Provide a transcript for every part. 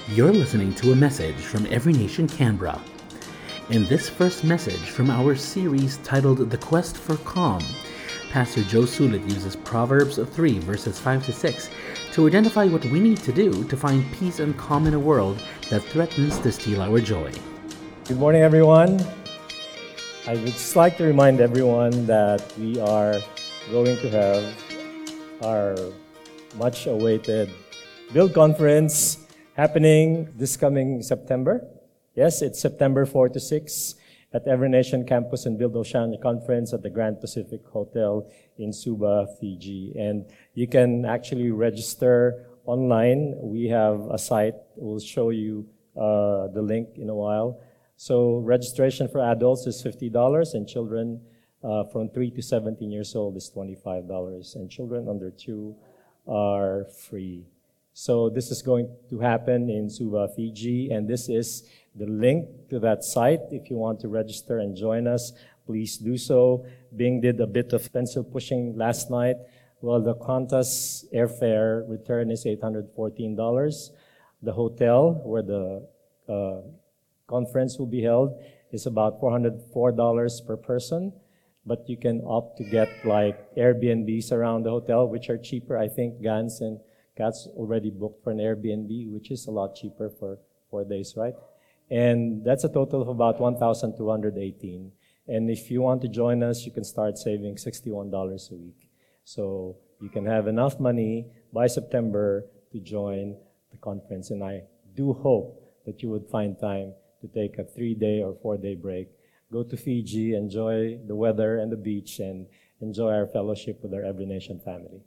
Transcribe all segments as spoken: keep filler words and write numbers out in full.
You're listening to a message from Every Nation Canberra. In this first message from our series titled The Quest for Calm, Pastor Joe Sulit uses Proverbs three verses five to six to identify what we need to do to find peace and calm in a world that threatens to steal our joy. Good morning, everyone. I would just like to remind everyone that we are going to have our much-awaited Build Conference happening this coming September. Yes, it's September fourth to sixth at Every Nation Campus and Build Oceania Conference at the Grand Pacific Hotel in Suba, Fiji. And you can actually register online. We have a site. We'll show you uh, the link in a while. So registration for adults is fifty dollars and children uh, from three to seventeen years old is twenty-five dollars. And children under two are free. So this is going to happen in Suva, Fiji, and this is the link to that site. If you want to register and join us, please do so. Bing did a bit of pencil pushing last night. Well, the Qantas airfare return is eight hundred fourteen dollars. The hotel where the uh, conference will be held is about four hundred four dollars per person, but you can opt to get like Airbnbs around the hotel, which are cheaper. I think Gans and Kat's already booked for an Airbnb, which is a lot cheaper for four days, right? And that's a total of about one thousand two hundred eighteen dollars. And if you want to join us, you can start saving sixty-one dollars a week. So you can have enough money by September to join the conference. And I do hope that you would find time to take a three-day or four-day break, go to Fiji, enjoy the weather and the beach, and enjoy our fellowship with our Every Nation family.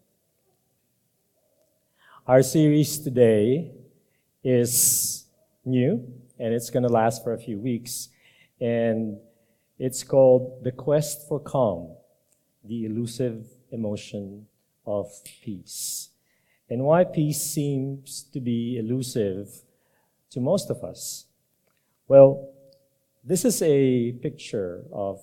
Our series today is new, and it's going to last for a few weeks, and it's called The Quest for Calm, the Elusive Emotion of Peace. And why peace seems to be elusive to most of us. Well, this is a picture of,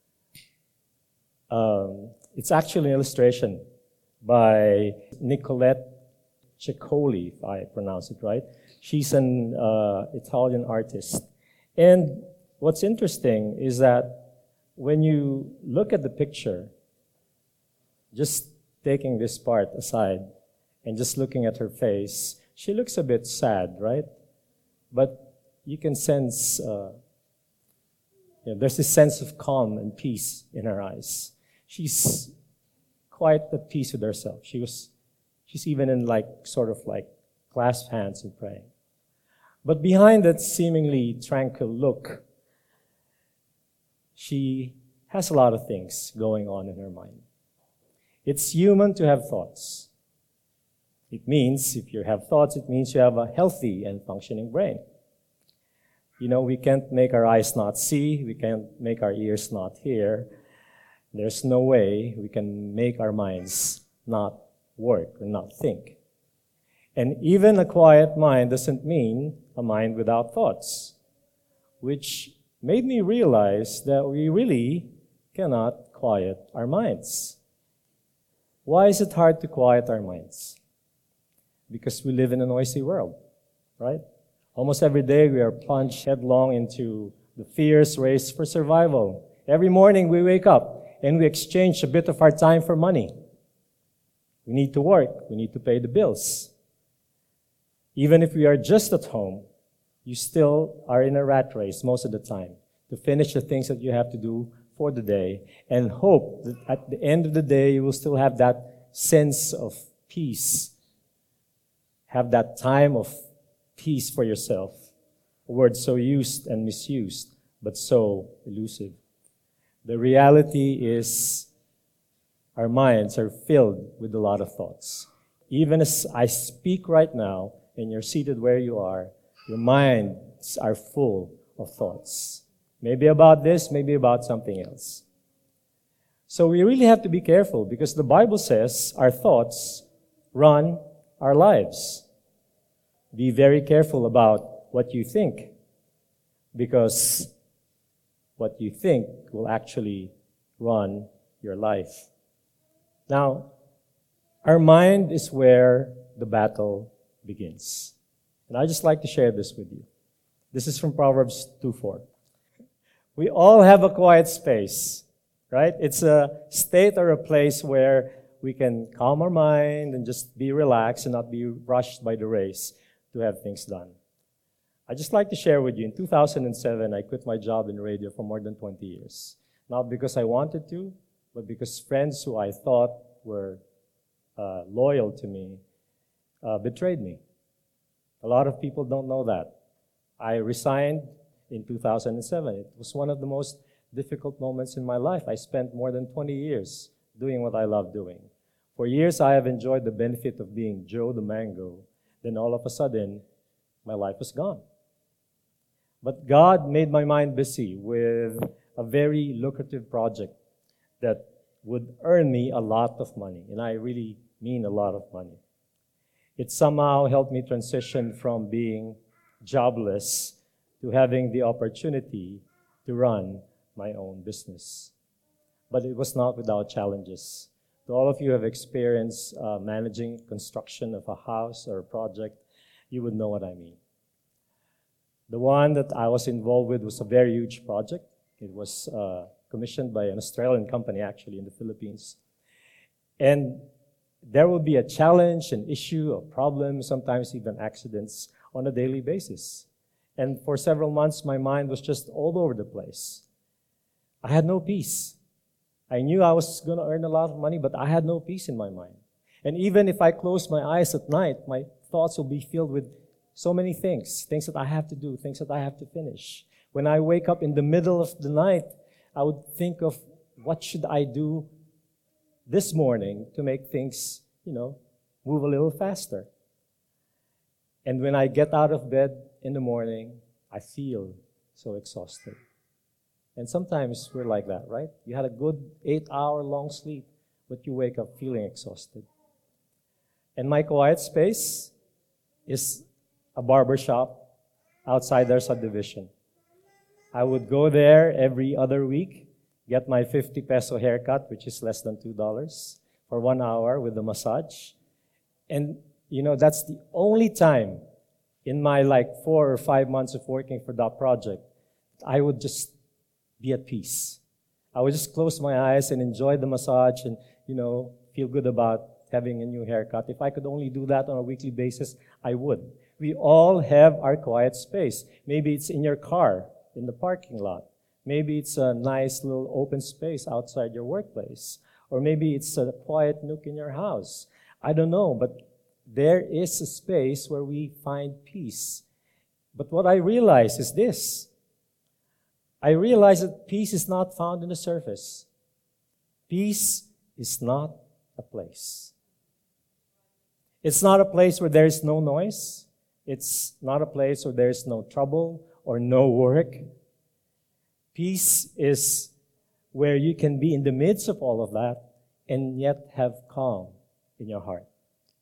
um, it's actually an illustration by Nicolette Ceccoli, if I pronounce it right. She's an uh, Italian artist. And what's interesting is that when you look at the picture, just taking this part aside and just looking at her face, she looks a bit sad, right? But you can sense, uh, you know, there's this sense of calm and peace in her eyes. She's quite at peace with herself. She was She's even in like, sort of like clasped hands and praying. But behind that seemingly tranquil look, she has a lot of things going on in her mind. It's human to have thoughts. It means, if you have thoughts, it means you have a healthy and functioning brain. You know, we can't make our eyes not see, we can't make our ears not hear. There's no way we can make our minds not work or not think. And even a quiet mind doesn't mean a mind without thoughts, which made me realize that we really cannot quiet our minds. Why is it hard to quiet our minds? Because we live in a noisy world, right? Almost every day we are plunged headlong into the fierce race for survival. Every morning we wake up and we exchange a bit of our time for money. We need to work. We need to pay the bills. Even if we are just at home, you still are in a rat race most of the time to finish the things that you have to do for the day and hope that at the end of the day you will still have that sense of peace, have that time of peace for yourself. A word so used and misused, but so elusive. The reality is our minds are filled with a lot of thoughts. Even as I speak right now, and you're seated where you are, your minds are full of thoughts. Maybe about this, maybe about something else. So we really have to be careful because the Bible says our thoughts run our lives. Be very careful about what you think because what you think will actually run your life. Now, our mind is where the battle begins. And I just like to share this with you. This is from Proverbs two four. We all have a quiet space, right? It's a state or a place where we can calm our mind and just be relaxed and not be rushed by the race to have things done. I just like to share with you, in two thousand seven, I quit my job in radio for more than twenty years. Not because I wanted to, but because friends who I thought were uh, loyal to me uh, betrayed me. A lot of people don't know that. I resigned in two thousand seven. It was one of the most difficult moments in my life. I spent more than twenty years doing what I love doing. For years, I have enjoyed the benefit of being Joe the Mango. Then all of a sudden, my life was gone. But God made my mind busy with a very lucrative project that would earn me a lot of money. And I really mean a lot of money. It somehow helped me transition from being jobless to having the opportunity to run my own business. But it was not without challenges. To all of you who have experienced uh, managing construction of a house or a project, you would know what I mean. The one that I was involved with was a very huge project. It was uh, commissioned by an Australian company, actually, in the Philippines. And there will be a challenge, an issue, a problem, sometimes even accidents on a daily basis. And for several months, my mind was just all over the place. I had no peace. I knew I was going to earn a lot of money, but I had no peace in my mind. And even if I closed my eyes at night, my thoughts will be filled with so many things, things that I have to do, things that I have to finish. When I wake up in the middle of the night, I would think of what should I do this morning to make things, you know, move a little faster. And when I get out of bed in the morning, I feel so exhausted. And sometimes we're like that, right? You had a good eight-hour long sleep, but you wake up feeling exhausted. And my quiet space is a barber shop outside our subdivision. I would go there every other week, get my fifty peso haircut, which is less than two dollars, for one hour with a massage. And, you know, that's the only time in my like four or five months of working for that project, I would just be at peace. I would just close my eyes and enjoy the massage and, you know, feel good about having a new haircut. If I could only do that on a weekly basis, I would. We all have our quiet space. Maybe it's in your car, in the parking lot. Maybe it's a nice little open space outside your workplace. Or maybe it's a quiet nook in your house. I don't know, but there is a space where we find peace. But what I realize is this. I realize that peace is not found in the surface. Peace is not a place. It's not a place where there is no noise. It's not a place where there is no trouble or no work. Peace is where you can be in the midst of all of that and yet have calm in your heart.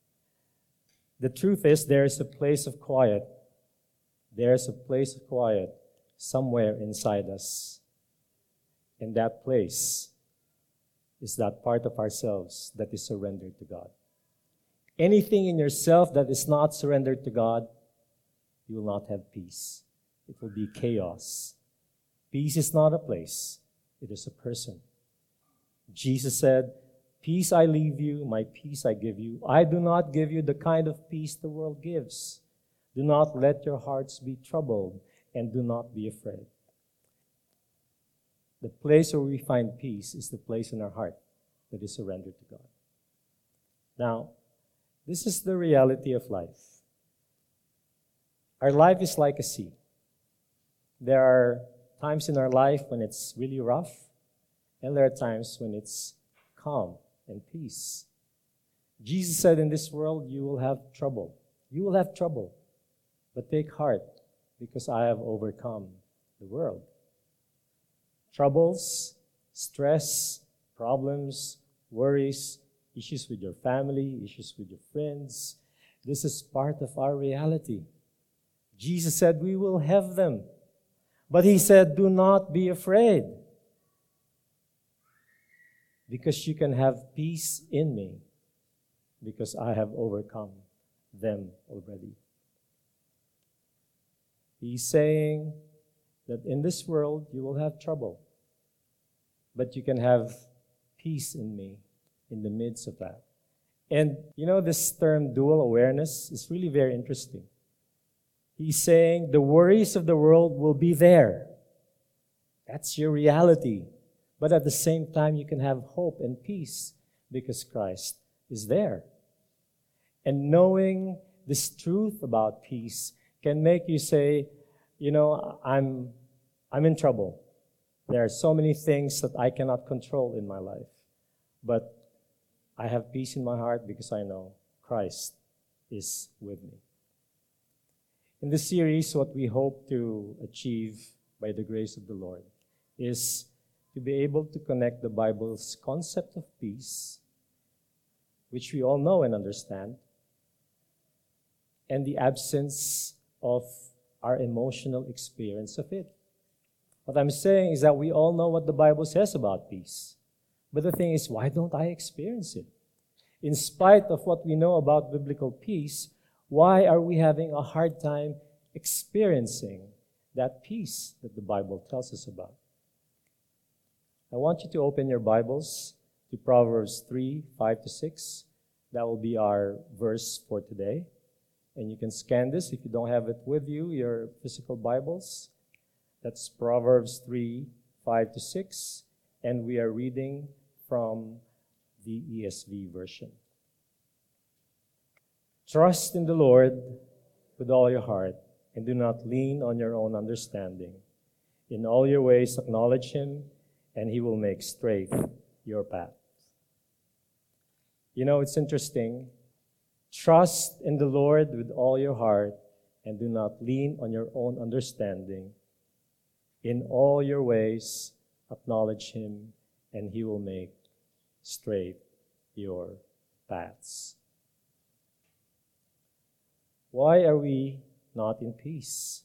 The truth is, there is a place of quiet. There is a place of quiet somewhere inside us. And that place is that part of ourselves that is surrendered to God. Anything in yourself that is not surrendered to God, you will not have peace. It will be chaos. Peace is not a place. It is a person. Jesus said, "Peace I leave you, my peace I give you. I do not give you the kind of peace the world gives. Do not let your hearts be troubled, and do not be afraid." The place where we find peace is the place in our heart that is surrendered to God. Now, this is the reality of life. Our life is like a sea. There are times in our life when it's really rough, and there are times when it's calm and peace. Jesus said, in this world you will have trouble. You will have trouble, but take heart, because I have overcome the world. Troubles, stress, problems, worries, issues with your family, issues with your friends. This is part of our reality. Jesus said we will have them. But he said, do not be afraid, because you can have peace in me, because I have overcome them already. He's saying that in this world you will have trouble, but you can have peace in me in the midst of that. And you know, this term dual awareness is really very interesting. He's saying the worries of the world will be there. That's your reality. But at the same time, you can have hope and peace because Christ is there. And knowing this truth about peace can make you say, you know, I'm, I'm in trouble. There are so many things that I cannot control in my life. But I have peace in my heart because I know Christ is with me. In this series, what we hope to achieve by the grace of the Lord is to be able to connect the Bible's concept of peace, which we all know and understand, and the absence of our emotional experience of it. What I'm saying is that we all know what the Bible says about peace. But the thing is, why don't I experience it? In spite of what we know about biblical peace, why are we having a hard time experiencing that peace that the Bible tells us about? I want you to open your Bibles to Proverbs three, five to six. That will be our verse for today. And you can scan this if you don't have it with you, your physical Bibles. That's Proverbs three, five to six. And we are reading from the E S V version. Trust in the Lord with all your heart, and do not lean on your own understanding. In all your ways acknowledge Him, and He will make straight your path. You know, it's interesting. Trust in the Lord with all your heart, and do not lean on your own understanding. In all your ways acknowledge Him, and He will make straight your paths. Why are we not in peace?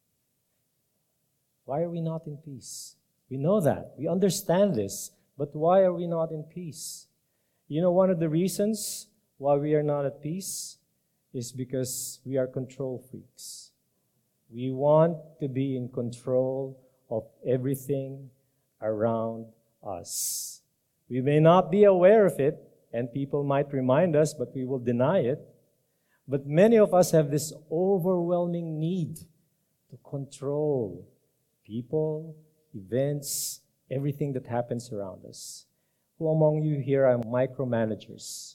Why are we not in peace? We know that. We understand this. But why are we not in peace? You know, one of the reasons why we are not at peace is because we are control freaks. We want to be in control of everything around us. We may not be aware of it, and people might remind us, but we will deny it. But many of us have this overwhelming need to control people, events, everything that happens around us. Who among you here are micromanagers?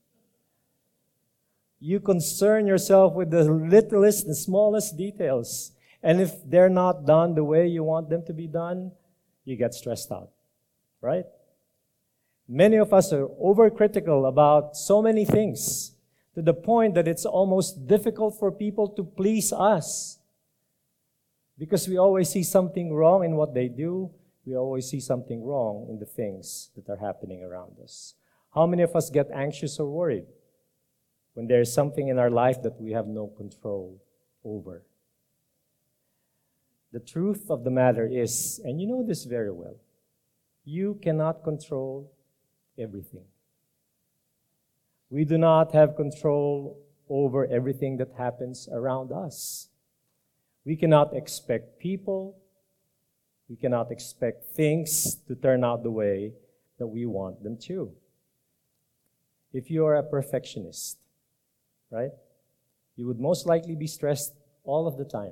You concern yourself with the littlest and smallest details. And if they're not done the way you want them to be done, you get stressed out, right? Many of us are overcritical about so many things to the point that it's almost difficult for people to please us because we always see something wrong in what they do. We always see something wrong in the things that are happening around us. How many of us get anxious or worried when there is something in our life that we have no control over? The truth of the matter is, and you know this very well, you cannot control everything. We do not have control over everything that happens around us. We cannot expect people, we cannot expect things to turn out the way that we want them to. If you are a perfectionist, right, you would most likely be stressed all of the time.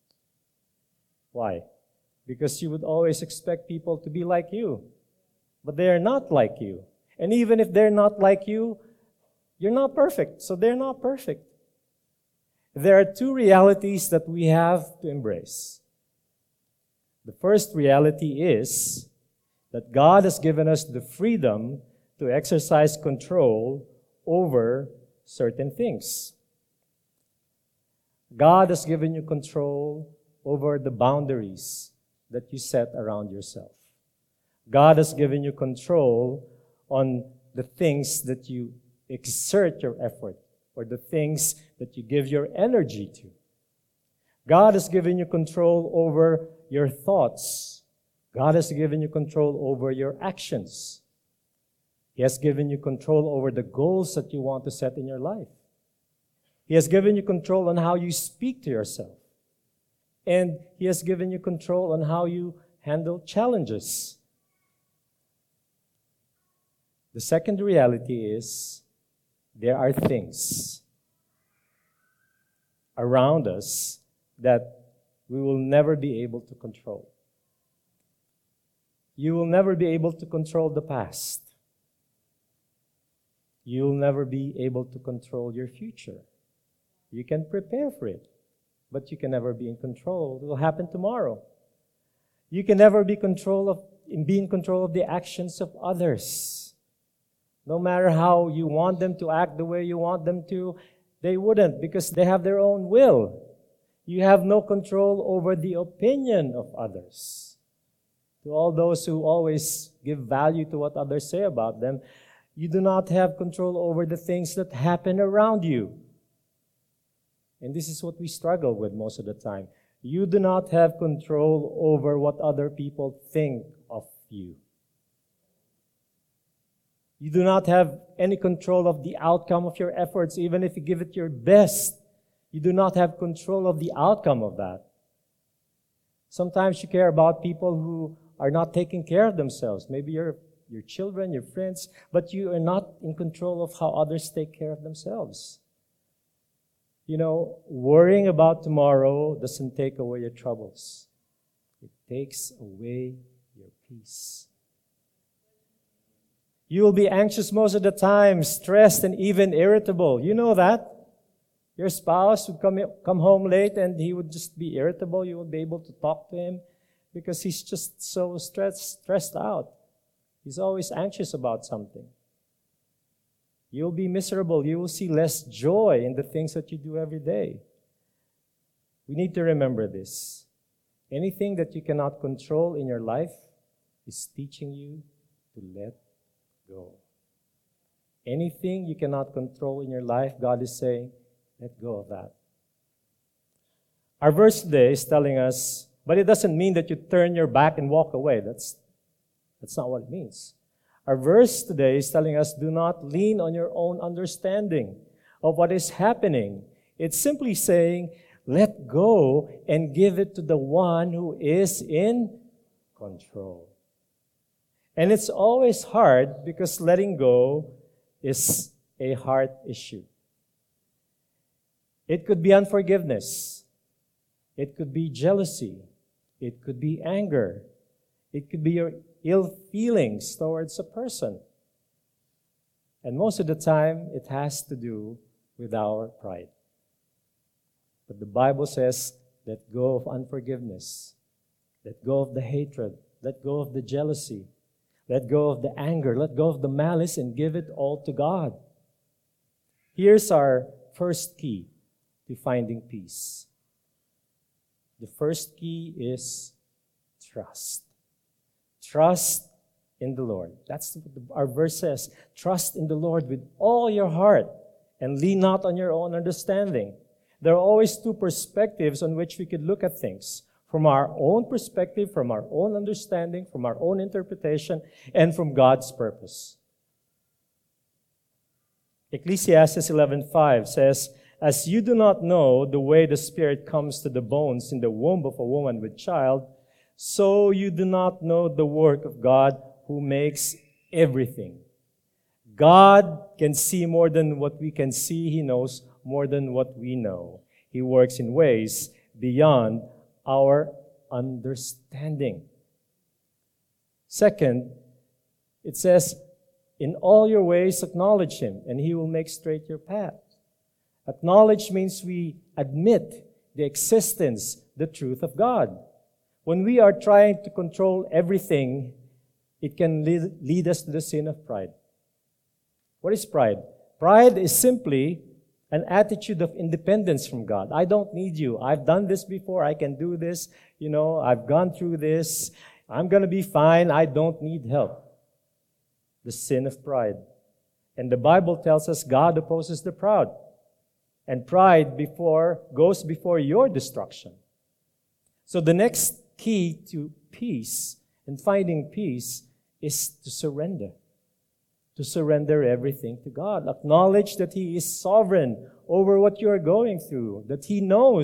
Why? Because you would always expect people to be like you, but they are not like you. And even if they're not like you, you're not perfect, so they're not perfect. There are two realities that we have to embrace. The first reality is that God has given us the freedom to exercise control over certain things. God has given you control over the boundaries that you set around yourself. God has given you control on the things that you exert your effort, or the things that you give your energy to. God has given you control over your thoughts. God has given you control over your actions. He has given you control over the goals that you want to set in your life. He has given you control on how you speak to yourself. And He has given you control on how you handle challenges. The second reality is there are things around us that we will never be able to control. You will never be able to control the past. You'll never be able to control your future. You can prepare for it, but you can never be in control. It will happen tomorrow. You can never be control of, be in control of the actions of others. No matter how you want them to act the way you want them to, they wouldn't, because they have their own will. You have no control over the opinion of others. To all those who always give value to what others say about them, you do not have control over the things that happen around you. And this is what we struggle with most of the time. You do not have control over what other people think of you. You do not have any control of the outcome of your efforts, even if you give it your best. You do not have control of the outcome of that. Sometimes you care about people who are not taking care of themselves. Maybe your your children, your friends, but you are not in control of how others take care of themselves. You know, worrying about tomorrow doesn't take away your troubles. It takes away your peace. You will be anxious most of the time, stressed and even irritable. You know that? Your spouse would come, come home late and he would just be irritable. You won't be able to talk to him because he's just so stressed, stressed out. He's always anxious about something. You'll be miserable. You will see less joy in the things that you do every day. We need to remember this. Anything that you cannot control in your life is teaching you to let go. Anything you cannot control in your life, God is saying, let go of that. Our verse today is telling us, but it doesn't mean that you turn your back and walk away. That's That's not what it means. Our verse today is telling us, do not lean on your own understanding of what is happening. It's simply saying, let go and give it to the one who is in control. And it's always hard because letting go is a heart issue. It could be unforgiveness. It could be jealousy. It could be anger. It could be your ill feelings towards a person. And most of the time, it has to do with our pride. But the Bible says, let go of unforgiveness. Let go of the hatred. Let go of the jealousy. Let go of the anger. Let go of the malice and give it all to God. Here's our first key to finding peace. The first key is trust. Trust in the Lord. That's what our verse says. Trust in the Lord with all your heart and lean not on your own understanding. There are always two perspectives on which we could look at things. From our own perspective, from our own understanding, from our own interpretation, and from God's purpose. Ecclesiastes eleven five says, as you do not know the way the Spirit comes to the bones in the womb of a woman with child, so you do not know the work of God who makes everything. God can see more than what we can see. He knows more than what we know. He works in ways beyond our understanding. Second, it says, in all your ways acknowledge Him, and He will make straight your path. Acknowledge means we admit the existence, the truth of God. When we are trying to control everything, it can lead, lead us to the sin of pride. What is pride? Pride is simply an attitude of independence from God. I don't need you. I've done this before. I can do this. You know, I've gone through this. I'm going to be fine. I don't need help. The sin of pride. And the Bible tells us God opposes the proud. And pride before goes before your destruction. So the next key to peace and finding peace is to surrender. To surrender everything to God. Acknowledge that He is sovereign over what you are going through. That He knows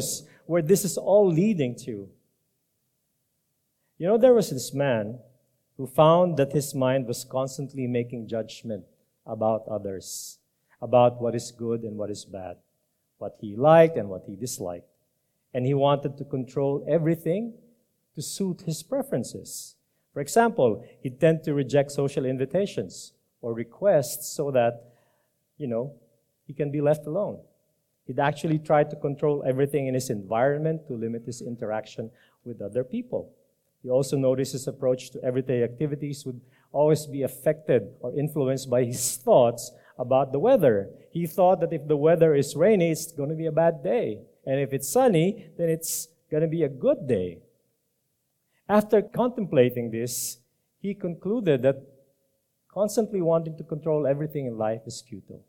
where this is all leading to. You know, there was this man who found that his mind was constantly making judgment about others, about what is good and what is bad, what he liked and what he disliked. And he wanted to control everything to suit his preferences. For example, he'd tend to reject social invitations or requests so that, you know, he can be left alone. He'd actually try to control everything in his environment to limit his interaction with other people. He also noticed his approach to everyday activities would always be affected or influenced by his thoughts about the weather. He thought that if the weather is rainy, it's going to be a bad day. And if it's sunny, then it's going to be a good day. After contemplating this, he concluded that constantly wanting to control everything in life is futile.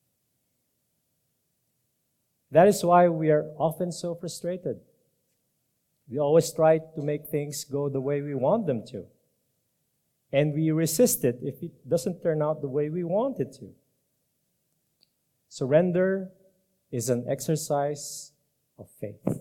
That is why we are often so frustrated. We always try to make things go the way we want them to. And we resist it if it doesn't turn out the way we want it to. Surrender is an exercise of faith.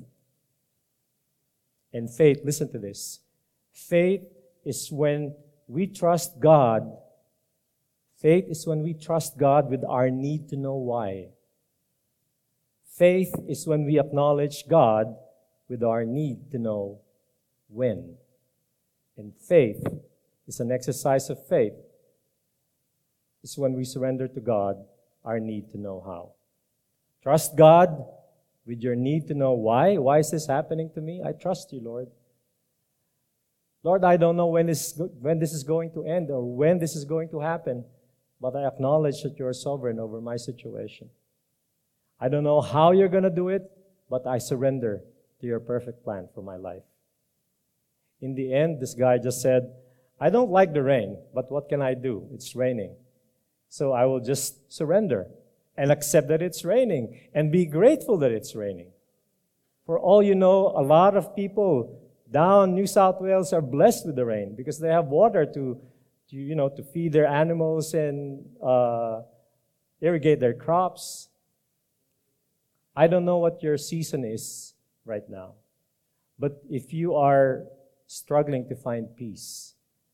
And faith, listen to this. Faith is when we trust God. Faith is when we trust God with our need to know why. Faith is when we acknowledge God with our need to know when. And faith is an exercise of faith. It's when we surrender to God our need to know how. Trust God with your need to know why. Why is this happening to me? I trust you, Lord. Lord, I don't know when this, when this is going to end or when this is going to happen, but I acknowledge that you are sovereign over my situation. I don't know how you're going to do it, but I surrender to your perfect plan for my life. In the end, this guy just said, I don't like the rain, but what can I do? It's raining. So I will just surrender and accept that it's raining and be grateful that it's raining. For all you know, a lot of people down New South Wales are blessed with the rain because they have water to, to you know, to feed their animals and uh, irrigate their crops. I don't know what your season is right now, but if you are struggling to find peace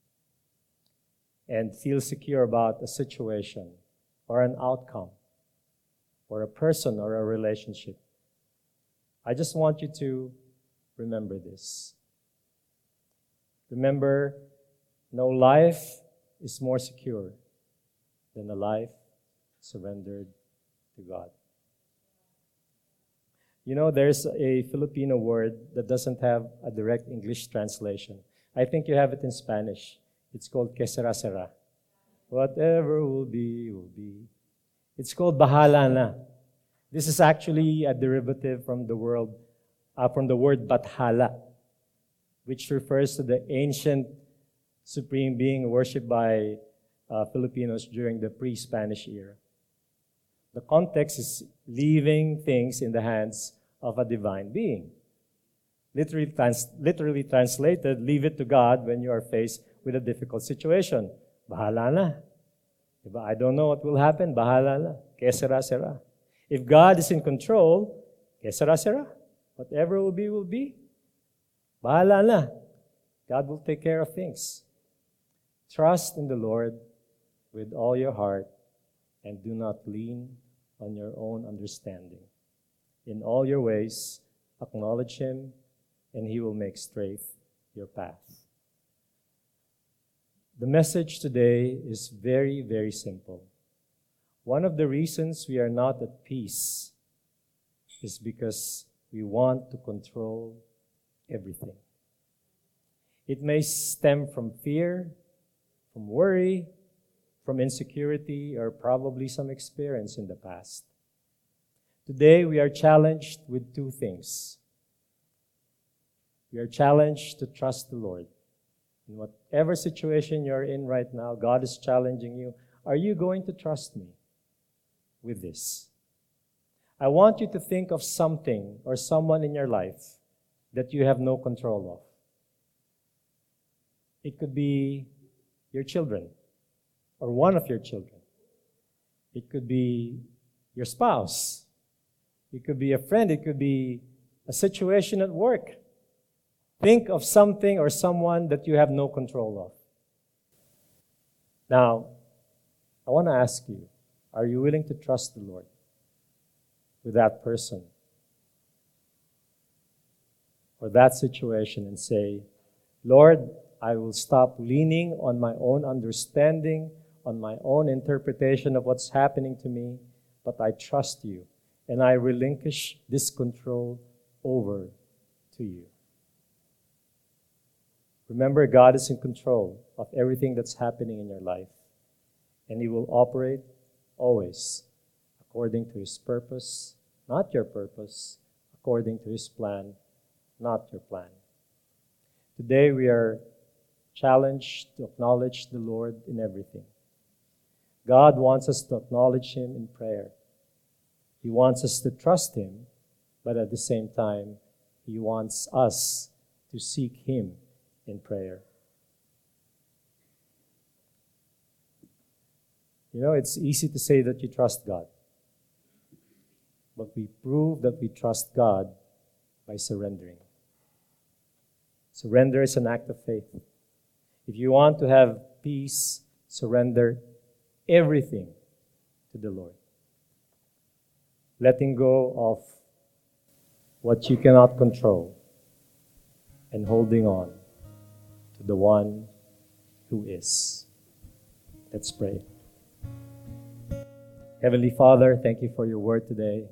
and feel secure about a situation or an outcome or a person or a relationship, I just want you to remember this. Remember, no life is more secure than a life surrendered to God. You know, there's a Filipino word that doesn't have a direct English translation. I think you have it in Spanish. It's called que sera sera. Whatever will be, will be. It's called bahala na. This is actually a derivative from the word, uh, from the word Bathala, which refers to the ancient supreme being worshipped by uh, Filipinos during the pre-Spanish era. The context is leaving things in the hands of a divine being. Literally, trans- literally translated, leave it to God when you are faced with a difficult situation. Bahala na. Diba? I don't know what will happen. Bahala na. Que sera, sera. If God is in control, que sera, sera. Whatever will be, will be. Bahala na. God will take care of things. Trust in the Lord with all your heart and do not lean on your own understanding. In all your ways, acknowledge Him, and He will make straight your path. The message today is very, very simple. One of the reasons we are not at peace is because we want to control everything. It may stem from fear, from worry, from insecurity, or probably some experience in the past. Today, we are challenged with two things. We are challenged to trust the Lord. In whatever situation you're in right now, God is challenging you. Are you going to trust me with this? I want you to think of something or someone in your life that you have no control of. It could be your children or one of your children. It could be your spouse. It could be a friend. It could be a situation at work. Think of something or someone that you have no control of. Now, I want to ask you, are you willing to trust the Lord with that person or that situation and say, Lord, I will stop leaning on my own understanding, on my own interpretation of what's happening to me, but I trust you, and I relinquish this control over to you. Remember, God is in control of everything that's happening in your life, and He will operate always according to His purpose, not your purpose, according to His plan, not your plan. Today we are challenged to acknowledge the Lord in everything. God wants us to acknowledge Him in prayer. He wants us to trust Him, but at the same time, He wants us to seek Him in prayer. You know, it's easy to say that you trust God, but we prove that we trust God by surrendering. Surrender is an act of faith. If you want to have peace, surrender everything to the Lord. Letting go of what you cannot control and holding on to the one who is. Let's pray. Heavenly Father, thank you for your word today.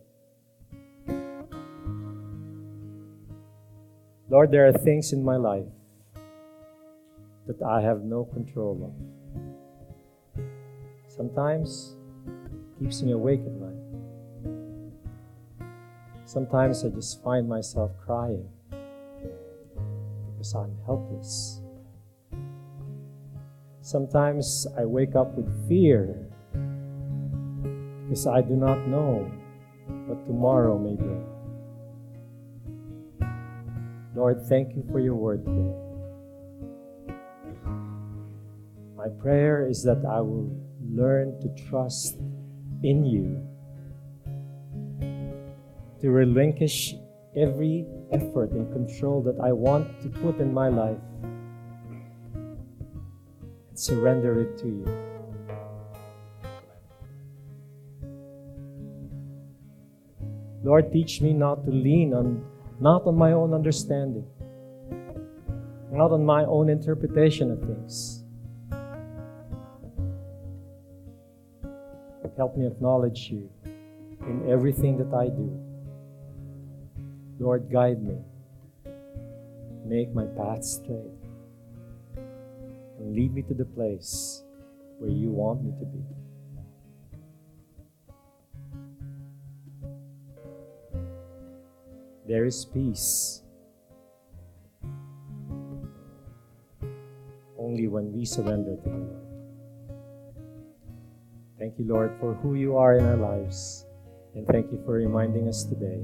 Lord, there are things in my life that I have no control of. Sometimes it keeps me awake at night. Sometimes I just find myself crying because I'm helpless. Sometimes I wake up with fear because I do not know what tomorrow may bring. Lord, thank you for your word today. My prayer is that I will learn to trust in you, to relinquish every effort and control that I want to put in my life and surrender it to you. Lord, teach me not to lean on, not on my own understanding, not on my own interpretation of things. Help me acknowledge you in everything that I do. Lord, guide me. Make my path straight. And lead me to the place where you want me to be. There is peace only when we surrender to the Lord. Thank you, Lord, for who you are in our lives. And thank you for reminding us today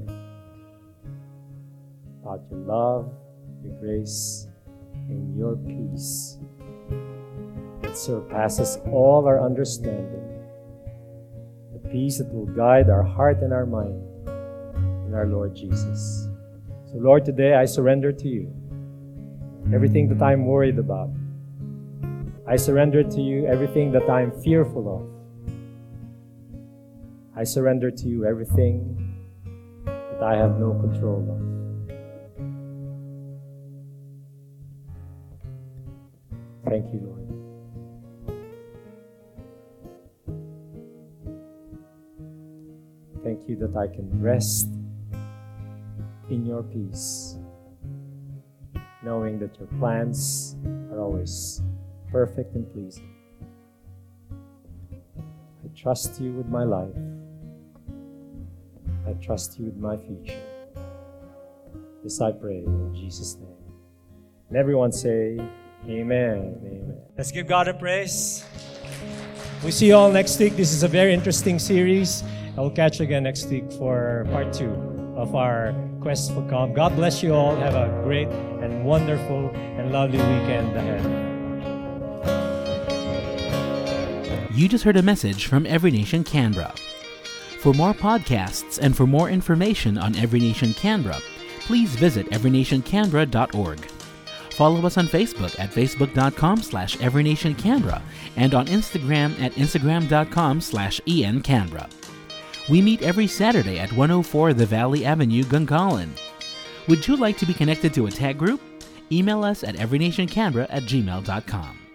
about your love, your grace, and your peace that surpasses all our understanding. The peace that will guide our heart and our mind in our Lord Jesus. So, Lord, today I surrender to you everything that I'm worried about. I surrender to you everything that I'm fearful of. I surrender to you everything that I have no control of. Thank you, Lord. Thank you that I can rest in your peace, knowing that your plans are always perfect and pleasing. I trust you with my life. I trust you with my future. This I pray in Jesus' name. And everyone say, Amen. Amen. Let's give God a praise. We see you all next week. This is a very interesting series. I'll catch you again next week for part two of our Quest for Calm. God bless you all. Have a great and wonderful and lovely weekend ahead. You just heard a message from Every Nation Canberra. For more podcasts and for more information on Every Nation Canberra, please visit every nation canberra dot org. Follow us on Facebook at facebook.com slash everynationcanberra and on Instagram at instagram.com slash encanberra. We meet every Saturday at one oh four The Valley Avenue, Gungahlin. Would you like to be connected to a tag group? Email us at everynationcanberra at gmail dot com.